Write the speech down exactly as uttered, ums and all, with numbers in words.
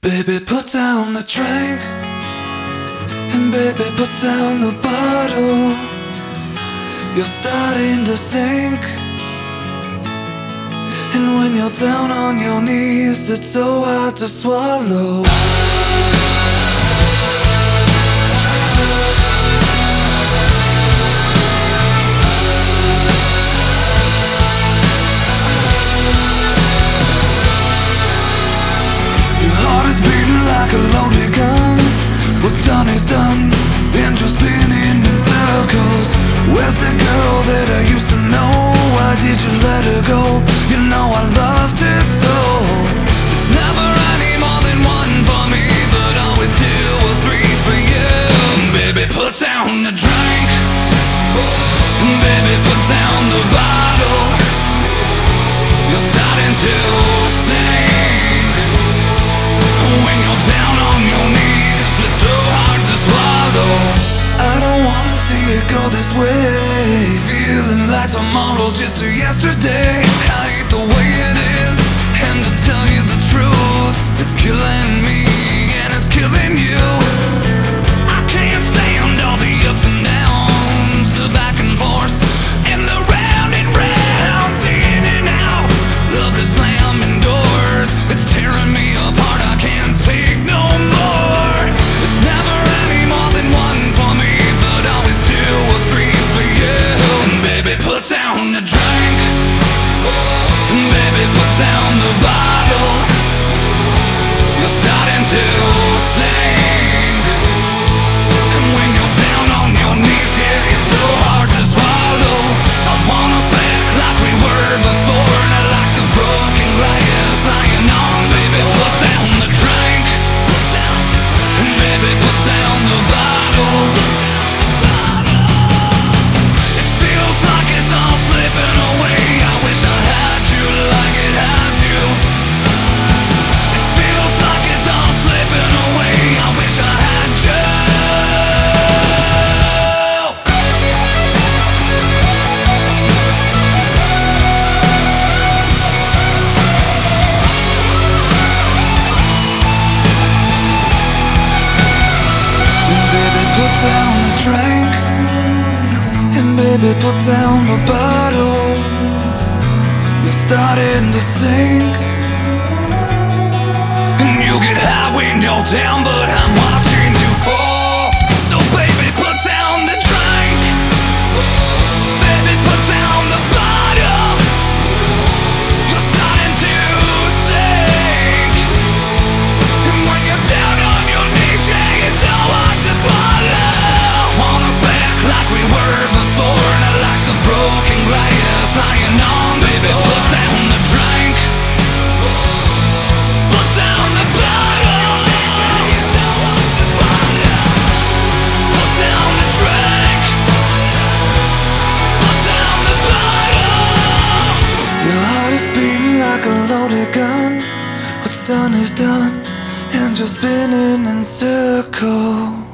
Baby, put down the drink, and baby, put down the bottle. You're starting to sink, and when you're down on your knees, it's so hard to swallow. Like a loaded gun, what's done is done, and you're spinning in circles. Where's the girl that I used to know? Why did you let her go? You know I loved her so. It's never any more than one for me, but always two or three for you. Baby, put down the drink, baby, put down the bottle. You're starting to sing when you're down on your knees. It's so hard to swallow. I don't wanna see it go this way, feeling like tomorrow's just a yesterday. I hate the way it is, and to tell you the truth, it's killing me and it's killing you. I can't stand all the ups and downs, the back and forth, and the round and rounds, in and out of the slamming doors. It's tearing me apart, I can't take no more. It's never any more than one for me, but always two or three for you. And baby, put down the drink, and baby, put down the bottle. You're starting to sing, and when you're down on your knees, yeah, it's so hard to swallow. I want us back like we were before, and I like the broken glass lying on. Baby, put down the drink, and baby, put down the bottle. It feels like it's all slipping away. I wish I had you like it had you. It feels like it's all slipping away. I wish I had you. Baby, put down the drink, and baby, put down the bottle. You're starting to sink, and you get high when you're down, but I'm watching you fall. So baby, put down the drink, baby, put down the bottle. You're starting to sink, and when you're down on your knees, yeah, it's so hard to swallow. Want us back like we were before, and I like the broken glass lying on. Baby, put down the drink, put down the bottle. It's so hard to swallow. Put down the drink, put down the bottle. Your heart is beating like a loaded gun. What's done is done, and you're spinning in circles.